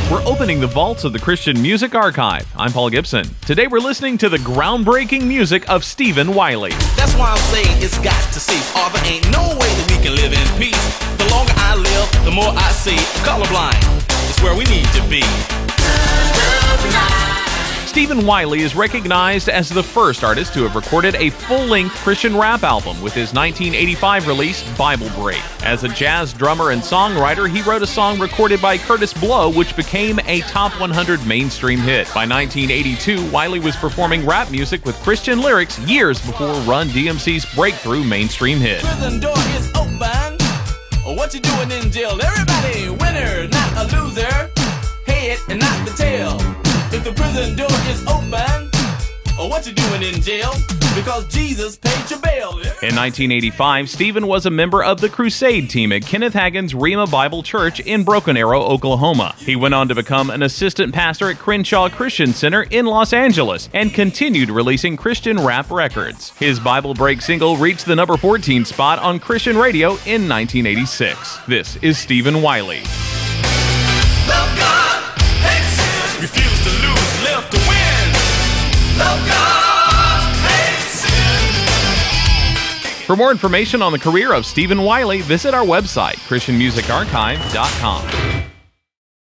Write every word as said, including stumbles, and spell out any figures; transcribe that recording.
We're opening the vaults of the Christian Music Archive. I'm Paul Gibson. Today we're listening to the groundbreaking music of Stephen Wiley. That's why I'm saying it's got to cease, or there ain't no way that we can live in peace. The longer I live, the more I see colorblind is where we need to be. Stephen Wiley is recognized as the first artist to have recorded a full-length Christian rap album with his nineteen eighty-five release, Bible Break. As a jazz drummer and songwriter, he wrote a song recorded by Curtis Blow, which became a top one hundred mainstream hit. By nineteen eighty-two, Wiley was performing rap music with Christian lyrics years before Run D M C's breakthrough mainstream hit. Prison door is open. What you doing in jail? Everybody, winner, not a loser. Head and not the tail. If the prison door is open, or what you doing in jail? Because Jesus paid your bail. In nineteen eighty-five, Stephen was a member of the Crusade team at Kenneth Hagin's Rhema Bible Church in Broken Arrow, Oklahoma. He went on to become an assistant pastor at Crenshaw Christian Center in Los Angeles and continued releasing Christian rap records. His Bible Break single reached the number fourteen spot on Christian radio in nineteen eighty-six. This is Stephen Wiley. Love God, hate sin, refuse to lose, live to win. Love God, hate sin. For more information on the career of Stephen Wiley, visit our website, christian music archive dot com.